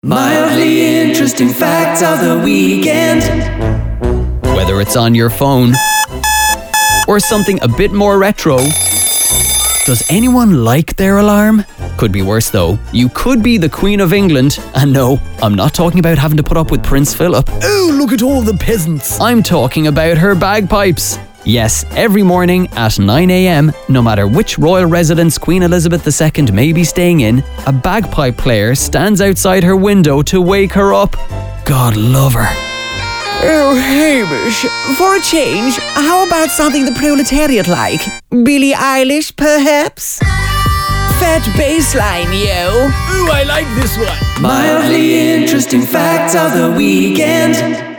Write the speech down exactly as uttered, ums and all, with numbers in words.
Mildly interesting facts of the weekend. Whether it's on your phone or something a bit more retro, does anyone like their alarm? Could be worse though. You could be the Queen of England, and no, I'm not talking about having to put up with Prince Philip. Oh, look at all the peasants. I'm talking about her bagpipes. Yes, every morning at nine a.m, no matter which royal residence Queen Elizabeth the Second may be staying in, a bagpipe player stands outside her window to wake her up. God love her. Oh, Hamish, for a change, how about something the proletariat like? Billie Eilish, perhaps? Fat bassline, yo. Ooh, I like this one. Mildly interesting facts of the weekend.